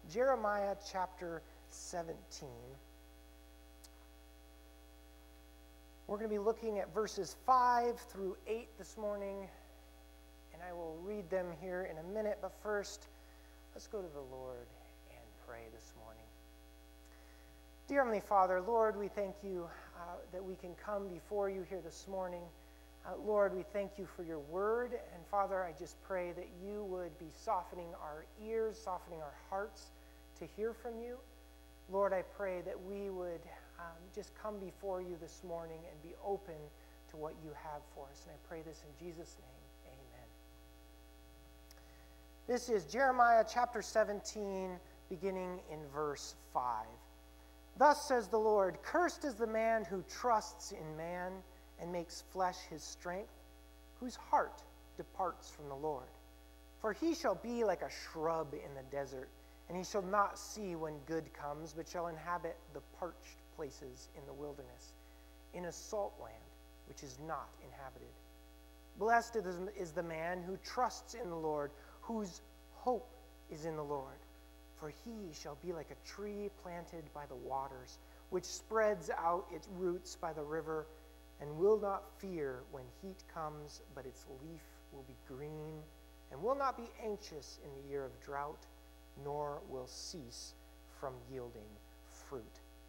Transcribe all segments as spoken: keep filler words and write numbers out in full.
Jeremiah chapter seventeen. We're going to be looking at verses five through eight this morning, and I will read them here in a minute. But first, let's go to the Lord and pray this morning. Dear Heavenly Father, Lord, we thank you uh, that we can come before you here this morning. Uh, Lord, we thank you for your word. And Father, I just pray that you would be softening our ears, softening our hearts to hear from you. Lord, I pray that we would um, just come before you this morning and be open to what you have for us. And I pray this in Jesus' name. Amen. This is Jeremiah chapter seventeen, beginning in verse five. Thus says the Lord, cursed is the man who trusts in man and makes flesh his strength, whose heart departs from the Lord. For he shall be like a shrub in the desert, and he shall not see when good comes, but shall inhabit the parched places in the wilderness, in a salt land which is not inhabited. Blessed is the man who trusts in the Lord, whose hope is in the Lord. For he shall be like a tree planted by the waters, which spreads out its roots by the river, and will not fear when heat comes, but its leaf will be green, and will not be anxious in the year of drought, nor will cease from yielding fruit.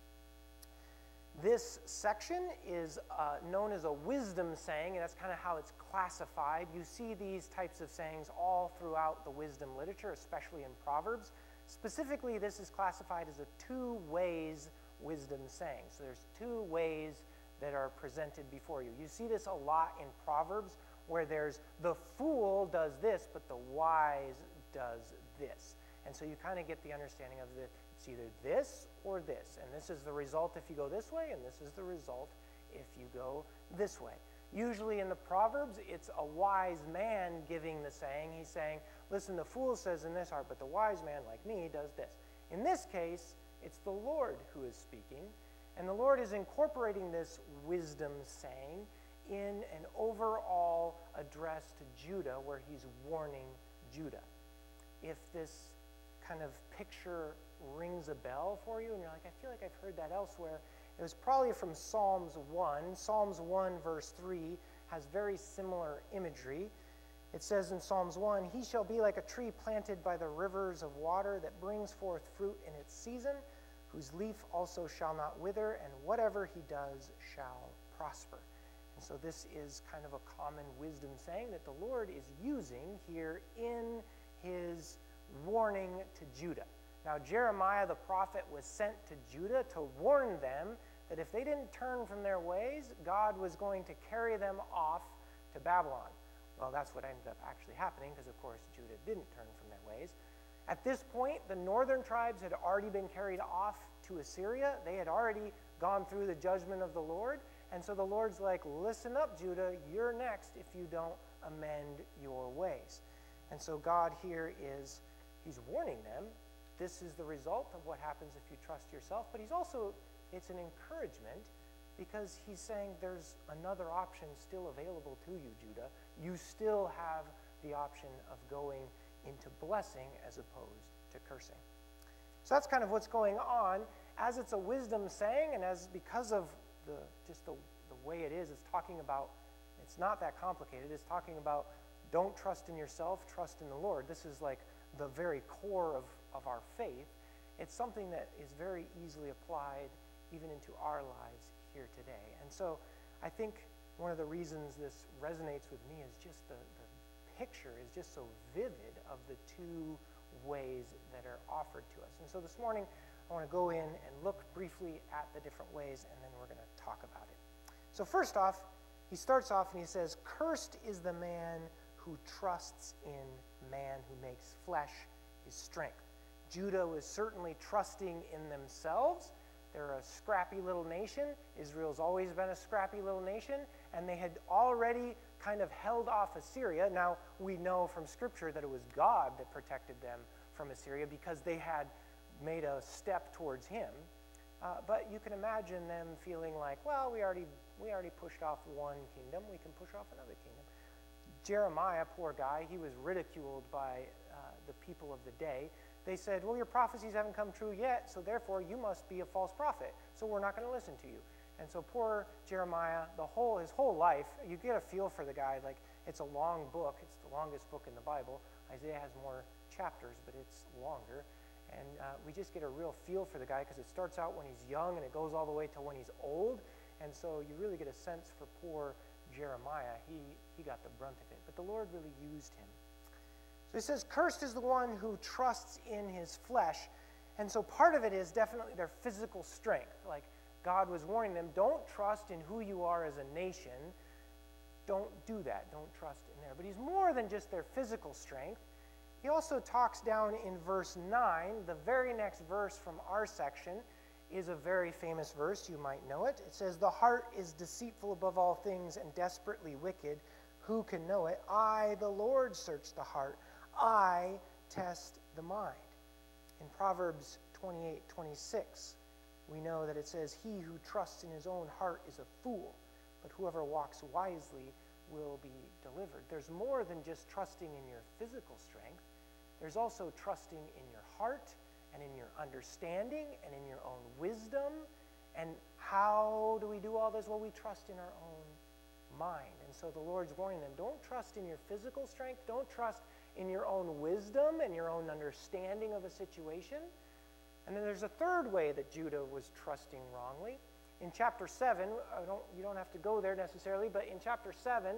This section is uh, known as a wisdom saying, and that's kind of how it's classified. You see these types of sayings all throughout the wisdom literature, especially in Proverbs. Specifically, this is classified as a two ways wisdom saying. So there's two ways that are presented before you. You see this a lot in Proverbs, where there's the fool does this, but the wise does this. And so you kind of get the understanding of the, it's either this or this. And this is the result if you go this way, and this is the result if you go this way. Usually in the Proverbs, it's a wise man giving the saying. He's saying, listen, the fool says in this heart, but the wise man like me does this. In this case, it's the Lord who is speaking. And the Lord is incorporating this wisdom saying in an overall address to Judah, where he's warning Judah. If this kind of picture rings a bell for you, and you're like, I feel like I've heard that elsewhere, it was probably from Psalms one. Psalms one, verse three, has very similar imagery. It says in Psalms one, he shall be like a tree planted by the rivers of water that brings forth fruit in its season, whose leaf also shall not wither, and whatever he does shall prosper. And so this is kind of a common wisdom saying that the Lord is using here in his warning to Judah. Now, Jeremiah the prophet was sent to Judah to warn them that if they didn't turn from their ways, God was going to carry them off to Babylon. Well, that's what ended up actually happening, because, of course, Judah didn't turn from their ways. At this point, the northern tribes had already been carried off to Assyria. They had already gone through the judgment of the Lord. And so the Lord's like, listen up, Judah, you're next if you don't amend your ways. And so God here is, he's warning them. This is the result of what happens if you trust yourself. But he's also, it's an encouragement, because he's saying there's another option still available to you, Judah. You still have the option of going into blessing as opposed to cursing. So that's kind of what's going on. As it's a wisdom saying, and as because of the just the, the way it is, it's talking about, it's not that complicated. It's talking about don't trust in yourself, trust in the Lord. This is like the very core of, of our faith. It's something that is very easily applied even into our lives here today. And so I think one of the reasons this resonates with me is just the, the picture is just so vivid of the two ways that are offered to us. And so this morning, I want to go in and look briefly at the different ways, and then we're going to talk about it. So first off, he starts off and he says, cursed is the man who trusts in man, who makes flesh his strength. Judah was certainly trusting in themselves. They're a scrappy little nation. Israel's always been a scrappy little nation, and they had already kind of held off Assyria. Now, we know from Scripture that it was God that protected them from Assyria because they had made a step towards him. Uh, but you can imagine them feeling like, well, we already, we already pushed off one kingdom. We can push off another kingdom. Jeremiah, poor guy, he was ridiculed by uh, the people of the day. they said, well, your prophecies haven't come true yet, so therefore you must be a false prophet, so we're not going to listen to you. And so poor Jeremiah, the whole, his whole life, you get a feel for the guy. Like, it's a long book. It's the longest book in the Bible. Isaiah has more chapters, but it's longer. And uh, we just get a real feel for the guy because it starts out when he's young and it goes all the way to when he's old. And so you really get a sense for poor Jeremiah. He, he got the brunt of it. But the Lord really used him. So he says, cursed is the one who trusts in his flesh. And so part of it is definitely their physical strength. Like God was warning them, don't trust in who you are as a nation. Don't do that. Don't trust in there. But he's more than just their physical strength. He also talks down in verse nine, the very next verse from our section is a very famous verse. You might know it. It says, the heart is deceitful above all things and desperately wicked. Who can know it? I, the Lord, search the heart. I test the mind. In Proverbs twenty-eight twenty-six, we know that it says, he who trusts in his own heart is a fool, but whoever walks wisely will be delivered. There's more than just trusting in your physical strength. There's also trusting in your heart and in your understanding and in your own wisdom. And how do we do all this? Well, we trust in our own mind. And so the Lord's warning them, don't trust in your physical strength. Don't trust in your own wisdom and your own understanding of a situation. And then there's a third way that Judah was trusting wrongly. In chapter seven, I don't, you don't have to go there necessarily, but in chapter seven,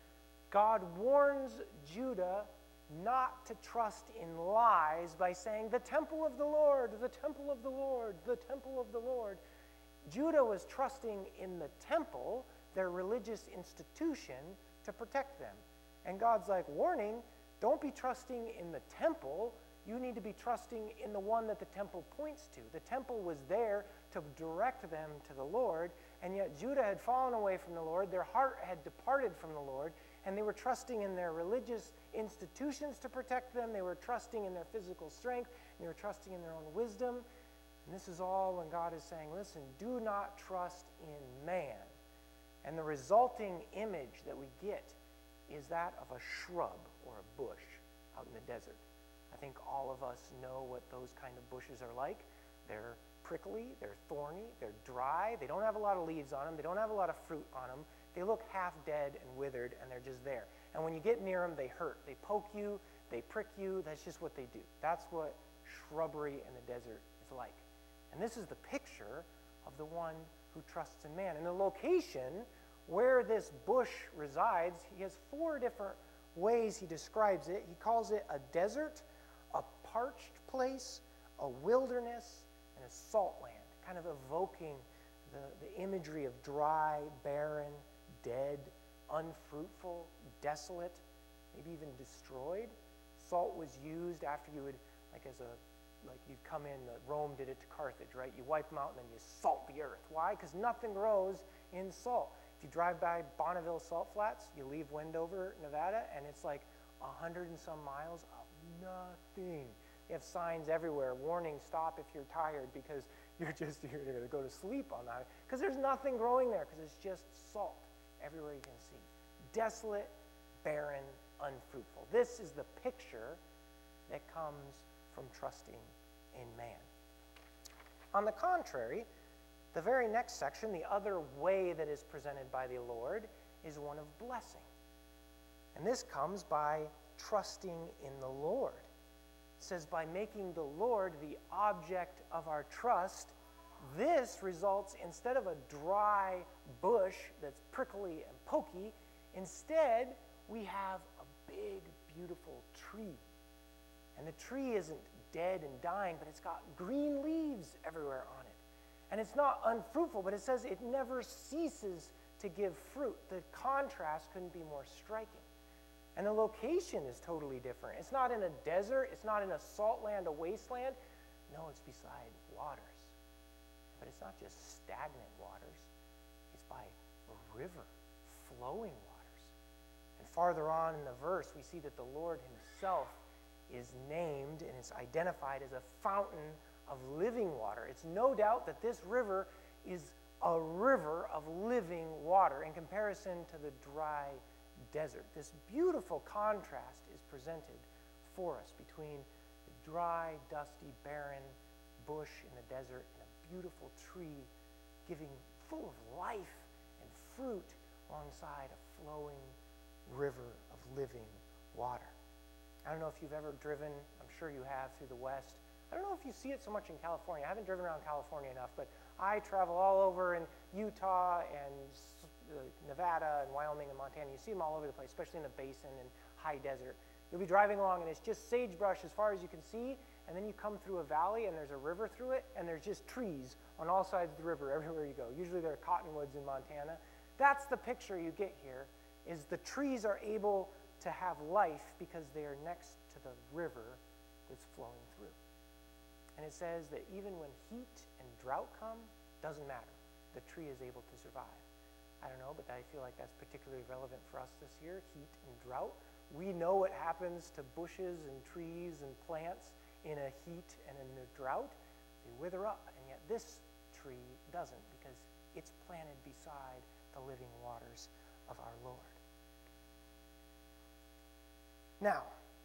God warns Judah not to trust in lies by saying, the temple of the Lord, the temple of the Lord, the temple of the Lord. Judah was trusting in the temple, their religious institution, to protect them. And God's like, warning, don't be trusting in the temple. You need to be trusting in the one that the temple points to. The temple was there to direct them to the Lord, and yet Judah had fallen away from the Lord. Their heart had departed from the Lord, and they were trusting in their religious institutions to protect them. They were trusting in their physical strength, and they were trusting in their own wisdom. And this is all when God is saying, listen, do not trust in man. And the resulting image that we get is that of a shrub or a bush out in the desert. I think all of us know what those kind of bushes are like. They're prickly, they're thorny, they're dry, they don't have a lot of leaves on them, they don't have a lot of fruit on them. They look half dead and withered, and they're just there. And when you get near them, they hurt. They poke you, they prick you. That's just what they do. That's what shrubbery in the desert is like. And this is the picture of the one who trusts in man. And the location where this bush resides, he has four different ways he describes it. He calls it a desert, a parched place, a wilderness, and a salt land, kind of evoking the, the imagery of dry, barren, dead, unfruitful, desolate, maybe even destroyed. Salt was used after you would, like as a, like you'd come in, uh, Rome did it to Carthage, right? You wipe them out and then you salt the earth. Why? Because nothing grows in salt. If you drive by Bonneville Salt Flats, you leave Wendover, Nevada, and it's like a hundred and some miles of nothing. They have signs everywhere, warning, stop if you're tired because you're just you're going to go to sleep on that. Because there's nothing growing there because it's just salt everywhere you can see. Desolate, barren, unfruitful. This is the picture that comes from trusting in man. On the contrary, the very next section, the other way that is presented by the Lord, is one of blessing. And this comes by trusting in the Lord. It says, by making the Lord the object of our trust, this results, instead of a dry bush that's prickly and pokey, instead we have a big, beautiful tree. And the tree isn't dead and dying, but it's got green leaves everywhere on it. And it's not unfruitful, but it says it never ceases to give fruit. The contrast couldn't be more striking. And the location is totally different. It's not in a desert. It's not in a salt land, a wasteland. No, it's beside waters. But it's not just stagnant waters. It's by a river, flowing waters. And farther on in the verse, we see that the Lord himself is named and is identified as a fountain of living water. It's no doubt that this river is a river of living water in comparison to the dry desert. This beautiful contrast is presented for us between the dry, dusty, barren bush in the desert and a beautiful tree giving full of life and fruit alongside a flowing river of living water. I don't know if you've ever driven, I'm sure you have, through the West. I don't know if you see it so much in California. I haven't driven around California enough, but I travel all over in Utah and uh, Nevada and Wyoming and Montana. You see them all over the place, especially in the basin and high desert. You'll be driving along and it's just sagebrush as far as you can see, and then you come through a valley and there's a river through it, and there's just trees on all sides of the river everywhere you go. Usually there are cottonwoods in Montana. That's the picture you get here, is the trees are able to have life because they are next to the river that's flowing through. And it says that even when heat and drought come, doesn't matter. The tree is able to survive. I don't know, but I feel like that's particularly relevant for us this year, heat and drought. We know what happens to bushes and trees and plants in a heat and in a drought. They wither up, and yet this tree doesn't because it's planted beside the living waters of our Lord. Now,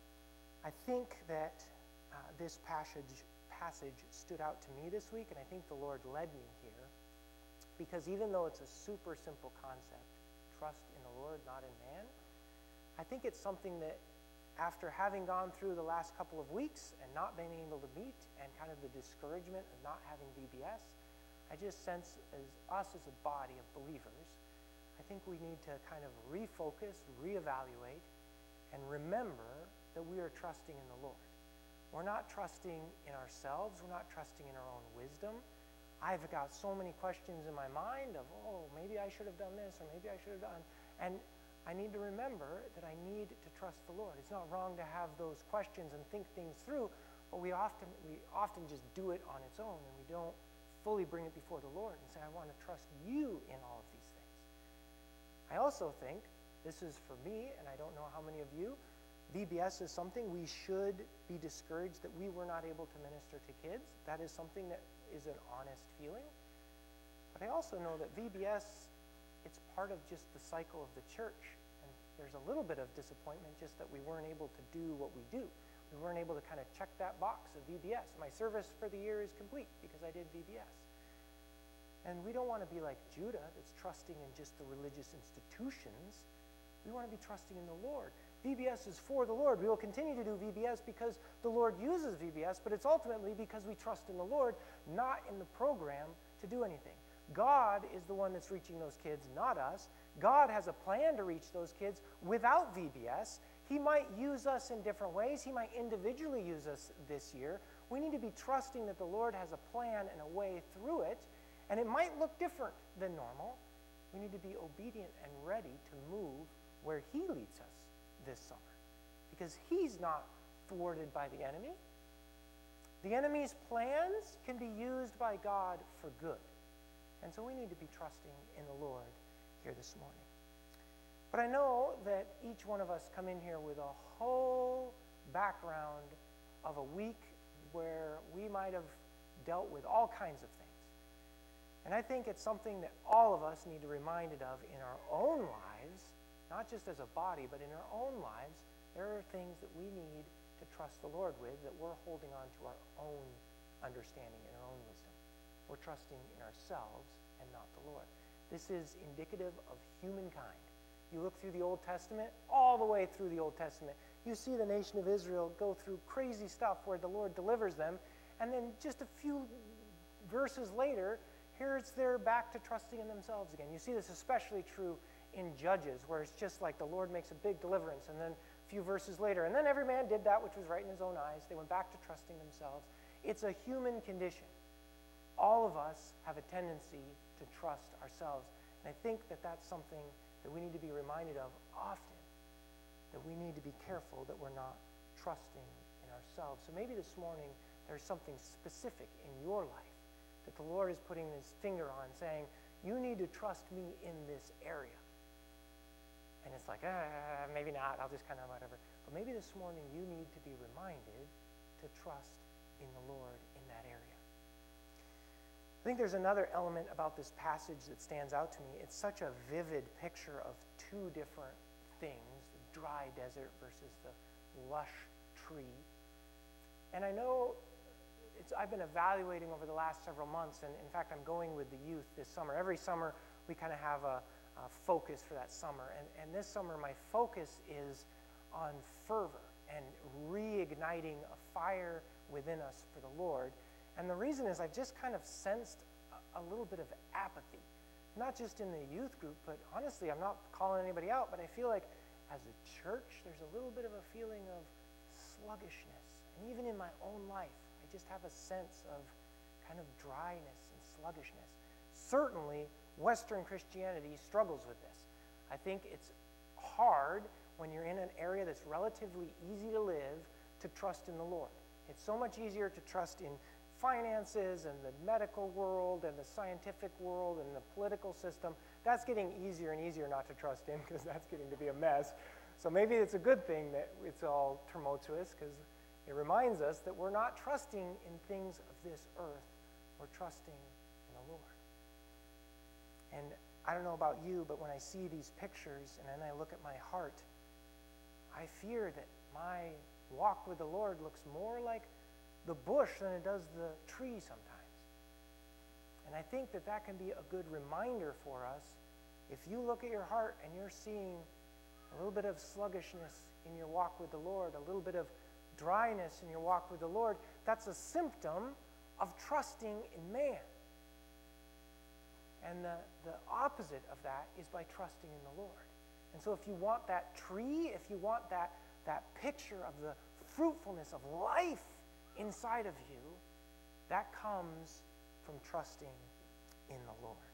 I think that uh, this passage, passage stood out to me this week, and I think the Lord led me here, because even though it's a super simple concept, trust in the Lord, not in man, I think it's something that after having gone through the last couple of weeks and not being able to meet and kind of the discouragement of not having V B S, I just sense as us as a body of believers, I think we need to kind of refocus, reevaluate, and remember that we are trusting in the Lord. We're not trusting in ourselves. We're not trusting in our own wisdom. I've got so many questions in my mind of, oh, maybe I should have done this, or maybe I should have done, and I need to remember that I need to trust the Lord. It's not wrong to have those questions and think things through, but we often, we often just do it on its own, and we don't fully bring it before the Lord and say, I want to trust you in all of these things. I also think, this is for me, and I don't know how many of you, V B S is something we should be discouraged that we were not able to minister to kids. That is something that is an honest feeling. But I also know that V B S, it's part of just the cycle of the church. And there's a little bit of disappointment just that we weren't able to do what we do. We weren't able to kind of check that box of V B S. My service for the year is complete because I did V B S. And we don't want to be like Judah that's trusting in just the religious institutions. We want to be trusting in the Lord. V B S is for the Lord. We will continue to do V B S because the Lord uses V B S, but it's ultimately because we trust in the Lord, not in the program to do anything. God is the one that's reaching those kids, not us. God has a plan to reach those kids without V B S. He might use us in different ways. He might individually use us this year. We need to be trusting that the Lord has a plan and a way through it, and it might look different than normal. We need to be obedient and ready to move where He leads us this summer, because He's not thwarted by the enemy. The enemy's plans can be used by God for good. And so we need to be trusting in the Lord here this morning. But I know that each one of us come in here with a whole background of a week where we might have dealt with all kinds of things. And I think it's something that all of us need to be reminded of in our own lives, not just as a body, but in our own lives. There are things that we need to trust the Lord with that we're holding on to our own understanding and our own wisdom. We're trusting in ourselves and not the Lord. This is indicative of humankind. You look through the Old Testament, all the way through the Old Testament, you see the nation of Israel go through crazy stuff where the Lord delivers them, and then just a few verses later, here's they're back to trusting in themselves again. You see this especially true in Judges, where it's just like the Lord makes a big deliverance, and then a few verses later, and then every man did that which was right in his own eyes. They went back to trusting themselves. It's a human condition. All of us have a tendency to trust ourselves, and I think that that's something that we need to be reminded of often, that we need to be careful that we're not trusting in ourselves. So maybe this morning there's something specific in your life that the Lord is putting His finger on, saying, you need to trust me in this area. And it's like, ah, maybe not, I'll just kind of whatever. But maybe this morning you need to be reminded to trust in the Lord in that area. I think there's another element about this passage that stands out to me. It's such a vivid picture of two different things, the dry desert versus the lush tree. And I know it's, I've been evaluating over the last several months, and in fact, I'm going with the youth this summer. Every summer, we kind of have a, a focus for that summer. And, and this summer, my focus is on fervor and reigniting a fire within us for the Lord. And the reason is I've just kind of sensed a, a little bit of apathy, not just in the youth group, but honestly, I'm not calling anybody out, but I feel like as a church, there's a little bit of a feeling of sluggishness. And even in my own life, I just have a sense of kind of dryness and sluggishness. Certainly, Western Christianity struggles with this. I think it's hard when you're in an area that's relatively easy to live to trust in the Lord. It's so much easier to trust in finances and the medical world and the scientific world and the political system. That's getting easier and easier not to trust in because that's getting to be a mess. So maybe it's a good thing that it's all tumultuous because it reminds us that we're not trusting in things of this earth. We're trusting in the Lord. And I don't know about you, but when I see these pictures and then I look at my heart, I fear that my walk with the Lord looks more like the bush than it does the tree sometimes. And I think that that can be a good reminder for us. If you look at your heart and you're seeing a little bit of sluggishness in your walk with the Lord, a little bit of dryness in your walk with the Lord, that's a symptom of trusting in man. And the, the opposite of that is by trusting in the Lord. And so if you want that tree, if you want that, that picture of the fruitfulness of life inside of you, that comes from trusting in the Lord.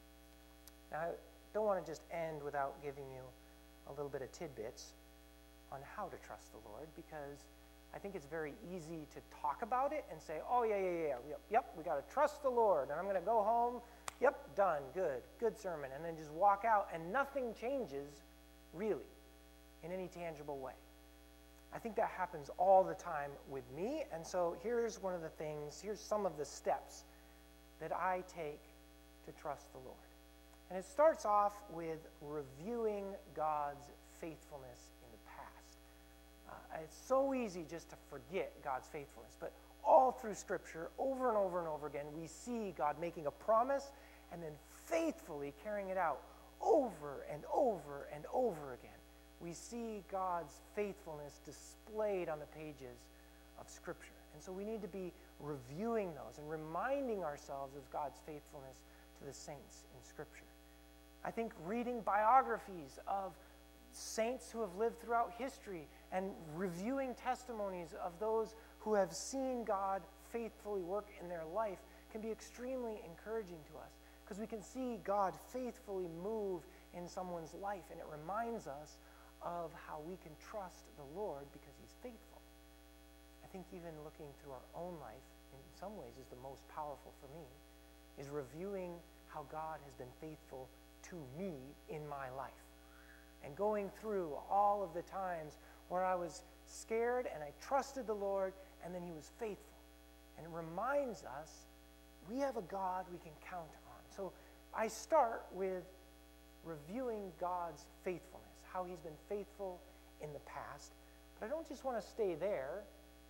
Now, I don't want to just end without giving you a little bit of tidbits on how to trust the Lord, because I think it's very easy to talk about it and say, oh, yeah, yeah, yeah, yep, yep we got to trust the Lord, and I'm going to go home, yep, done, good, good sermon, and then just walk out, and nothing changes, really, in any tangible way. I think that happens all the time with me, and so here's one of the things, here's some of the steps that I take to trust the Lord. And it starts off with reviewing God's faithfulness in the past. Uh, it's so easy just to forget God's faithfulness, but all through Scripture, over and over and over again, we see God making a promise and then faithfully carrying it out over and over and over again. We see God's faithfulness displayed on the pages of Scripture. And so we need to be reviewing those and reminding ourselves of God's faithfulness to the saints in Scripture. I think reading biographies of saints who have lived throughout history and reviewing testimonies of those who have seen God faithfully work in their life can be extremely encouraging to us, because we can see God faithfully move in someone's life, and it reminds us of how we can trust the Lord because he's faithful. I think even looking through our own life, in some ways, is the most powerful for me, is reviewing how God has been faithful to me in my life. And going through all of the times where I was scared and I trusted the Lord, and then he was faithful. And it reminds us we have a God we can count on. So I start with reviewing God's faithfulness, how he's been faithful in the past. But I don't just want to stay there.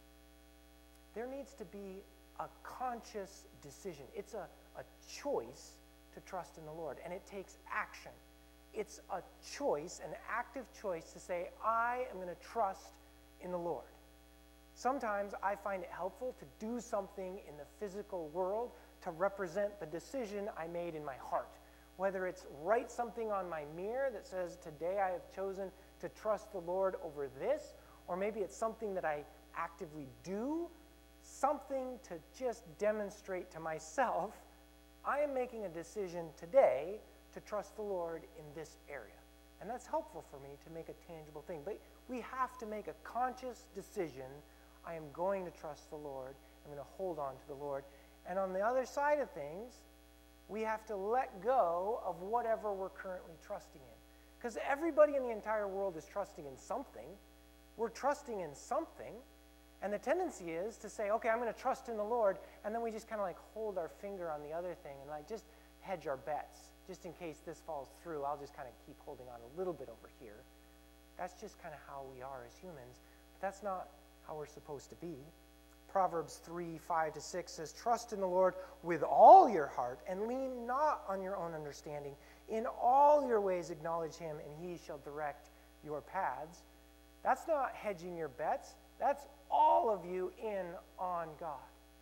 There needs to be a conscious decision. It's a, a choice to trust in the Lord, and it takes action. It's a choice, an active choice to say, I am going to trust in the Lord. Sometimes I find it helpful to do something in the physical world to represent the decision I made in my heart. Whether it's write something on my mirror that says, today I have chosen to trust the Lord over this, or maybe it's something that I actively do, something to just demonstrate to myself, I am making a decision today to trust the Lord in this area. And that's helpful for me to make a tangible thing. But we have to make a conscious decision. I am going to trust the Lord. I'm going to hold on to the Lord. And on the other side of things, we have to let go of whatever we're currently trusting in. Because everybody in the entire world is trusting in something. We're trusting in something. And the tendency is to say, okay, I'm going to trust in the Lord, and then we just kind of like hold our finger on the other thing and like just hedge our bets. Just in case this falls through, I'll just kind of keep holding on a little bit over here. That's just kind of how we are as humans. But that's not how we're supposed to be. Proverbs three, five to six says, trust in the Lord with all your heart and lean not on your own understanding. In all your ways acknowledge him, and he shall direct your paths. That's not hedging your bets. That's all of you in on God.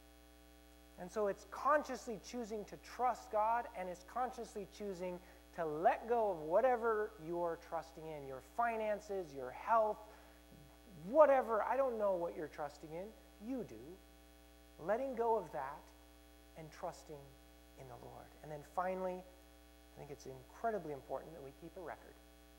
And so it's consciously choosing to trust God, and it's consciously choosing to let go of whatever you're trusting in, your finances, your health, whatever. I don't know what you're trusting in. You do. Letting go of that and trusting in the Lord. And then finally, I think it's incredibly important that we keep a record.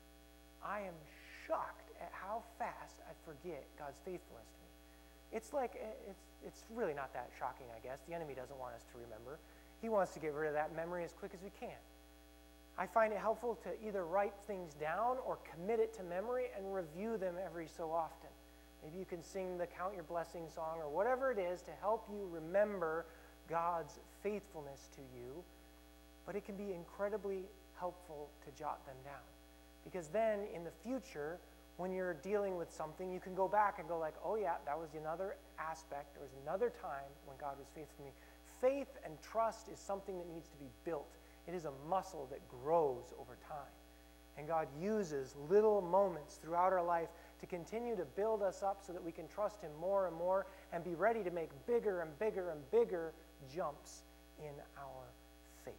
I am shocked at how fast I forget God's faithfulness to me. It's like, it's, it's really not that shocking, I guess. The enemy doesn't want us to remember. He wants to get rid of that memory as quick as we can. I find it helpful to either write things down or commit it to memory and review them every so often. Maybe you can sing the Count Your Blessings song or whatever it is to help you remember God's faithfulness to you. But it can be incredibly helpful to jot them down. Because then in the future, when you're dealing with something, you can go back and go like, oh yeah, that was another aspect. There was another time when God was faithful to me. Faith and trust is something that needs to be built. It is a muscle that grows over time. And God uses little moments throughout our life to continue to build us up so that we can trust him more and more and be ready to make bigger and bigger and bigger jumps in our faith.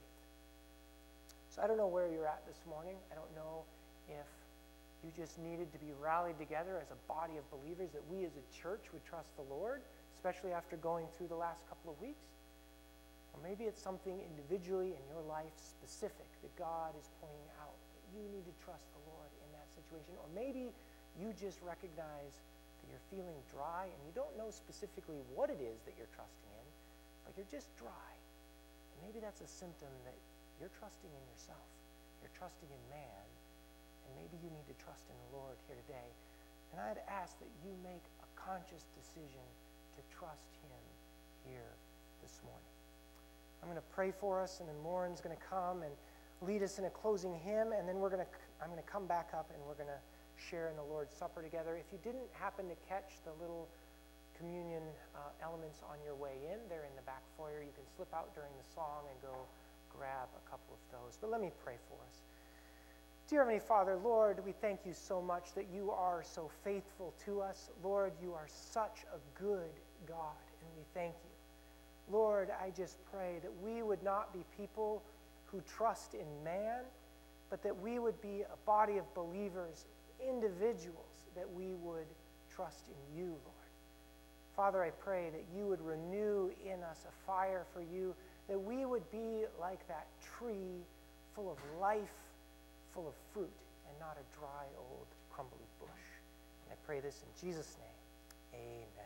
So I don't know where you're at this morning. I don't know if you just needed to be rallied together as a body of believers, that we as a church would trust the Lord, especially after going through the last couple of weeks. Or maybe it's something individually in your life specific that God is pointing out that you need to trust the Lord in that situation. Or maybe you just recognize that you're feeling dry and you don't know specifically what it is that you're trusting in, but you're just dry. And maybe that's a symptom that you're trusting in yourself. You're trusting in man, and maybe you need to trust in the Lord here today. And I'd ask that you make a conscious decision to trust him here this morning. I'm going to pray for us, and then Lauren's going to come and lead us in a closing hymn, and then we're going to, I'm going to come back up and we're going to share in the Lord's Supper together. If you didn't happen to catch the little communion uh, elements on your way in, they're in the back foyer. You can slip out during the song and go grab a couple of those. But let me pray for us. Dear Heavenly Father, Lord, we thank you so much that you are so faithful to us. Lord, you are such a good God, and we thank you. Lord, I just pray that we would not be people who trust in man, but that we would be a body of believers, individuals, that we would trust in you, Lord. Father, I pray that you would renew in us a fire for you, that we would be like that tree full of life, full of fruit, and not a dry, old, crumbly bush. And I pray this in Jesus' name. Amen.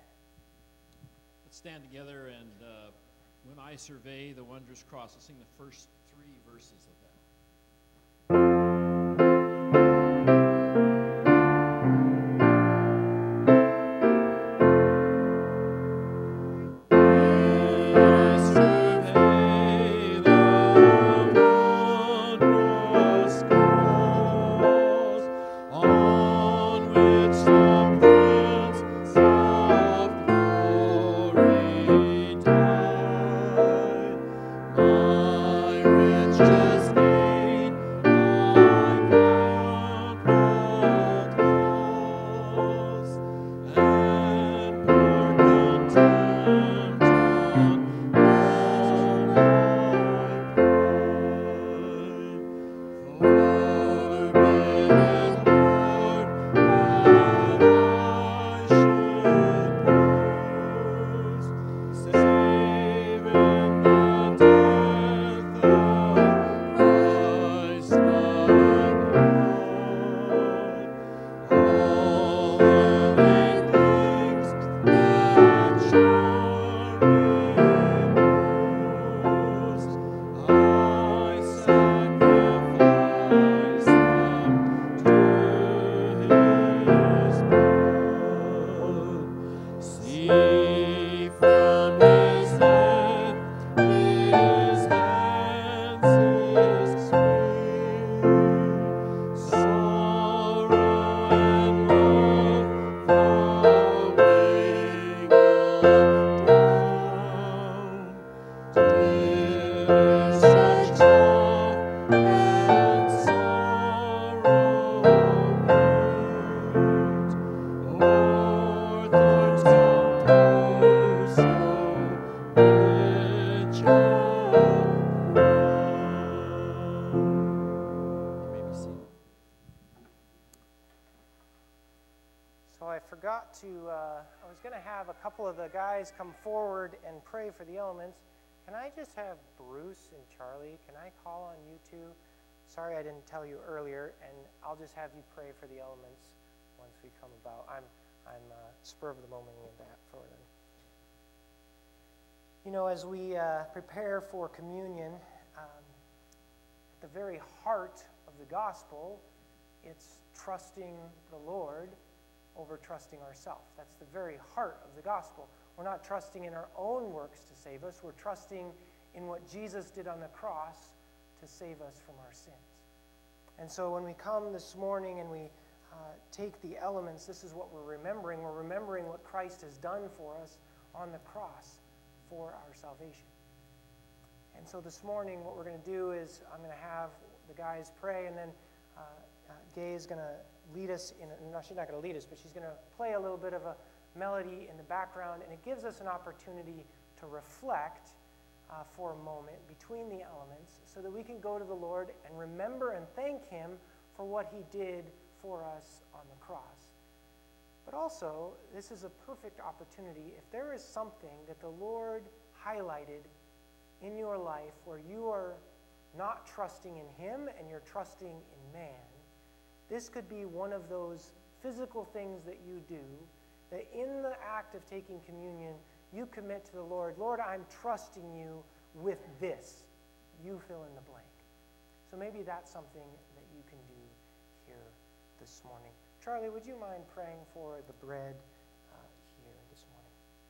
Let's stand together, and uh, when I survey the wondrous cross, let's sing the first three verses of that. Just to, uh, I was going to have a couple of the guys come forward and pray for the elements. Can I just have Bruce and Charlie? Can I call on you two? Sorry I didn't tell you earlier, and I'll just have you pray for the elements once we come about. I'm, I'm uh, spur of the moment in that for them. You know, as we uh, prepare for communion, um, at the very heart of the gospel, it's trusting the Lord over trusting ourselves. That's the very heart of the gospel. We're not trusting in our own works to save us. We're trusting in what Jesus did on the cross to save us from our sins. And so when we come this morning and we uh, take the elements, this is what we're remembering. We're remembering what Christ has done for us on the cross for our salvation. And so this morning what we're going to do is I'm going to have the guys pray, and then uh, uh, Gay is going to lead us in, a, no, she's not going to lead us, but she's going to play a little bit of a melody in the background, and it gives us an opportunity to reflect uh, for a moment between the elements so that we can go to the Lord and remember and thank Him for what He did for us on the cross. But also, this is a perfect opportunity. If there is something that the Lord highlighted in your life where you are not trusting in Him and you're trusting in man, this could be one of those physical things that you do, that in the act of taking communion, you commit to the Lord, Lord, I'm trusting you with this. You fill in the blank. So maybe that's something that you can do here this morning. Charlie, would you mind praying for the bread uh, here this morning?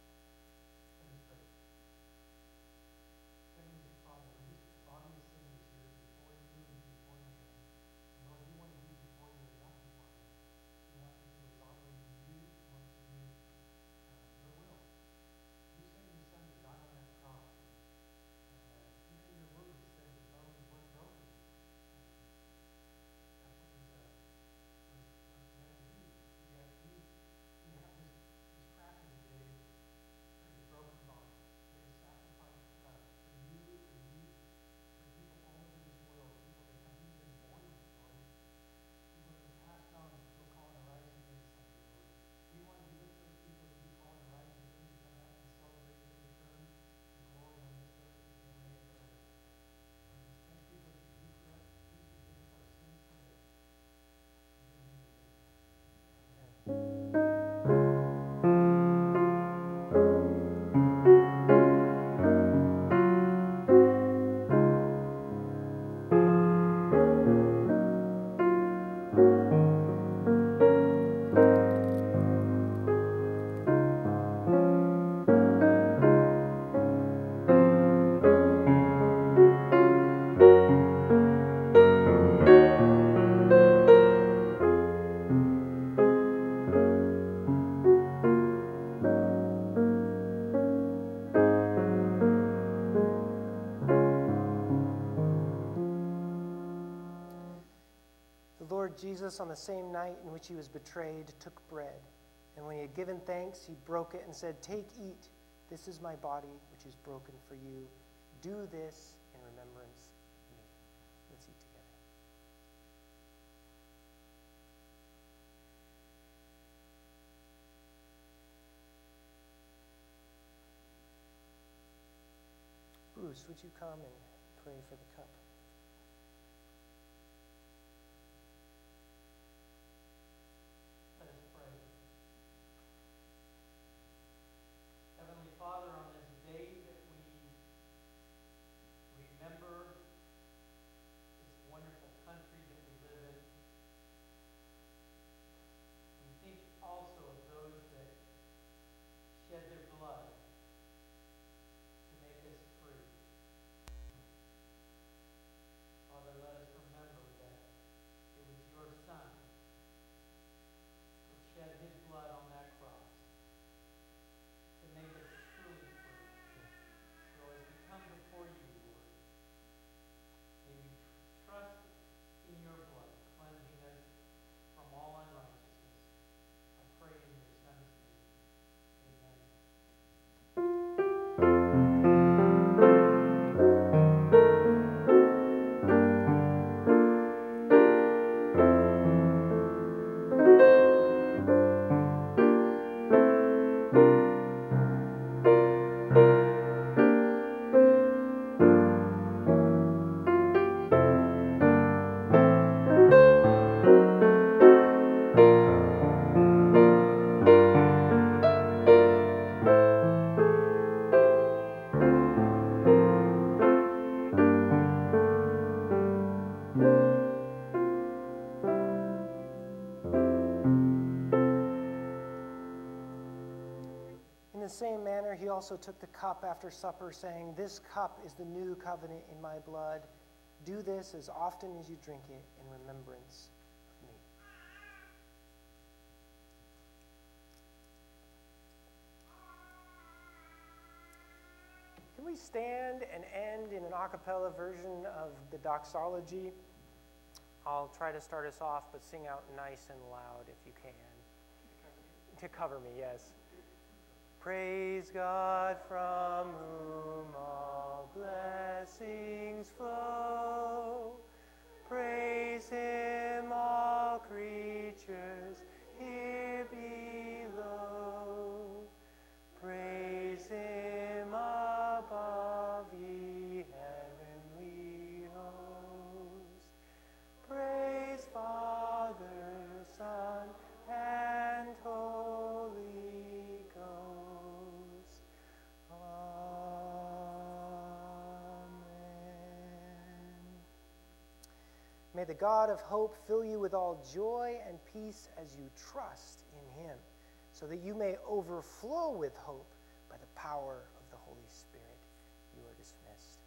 Jesus, on the same night in which he was betrayed, took bread, and when he had given thanks, he broke it and said, "Take, eat. This is my body, which is broken for you. Do this in remembrance of me." Let's eat together. Bruce, would you come and pray for the cup? Father, on this day that we remember this wonderful country that we live in, we think also of those that shed their blood to make us free. also took the cup after supper, saying, "This cup is the new covenant in my blood. Do this as often as you drink it in remembrance of me." Can we stand and end in an a cappella version of the doxology? I'll try to start us off, but sing out nice and loud if you can. To cover me, yes. Praise God from whom all blessings flow. Praise him, all creatures here below. Praise him above, ye heavenly host. Praise Father, Son, and Holy Ghost. Amen. May the God of hope fill you with all joy and peace as you trust in him, so that you may overflow with hope by the power of the Holy Spirit. You are dismissed.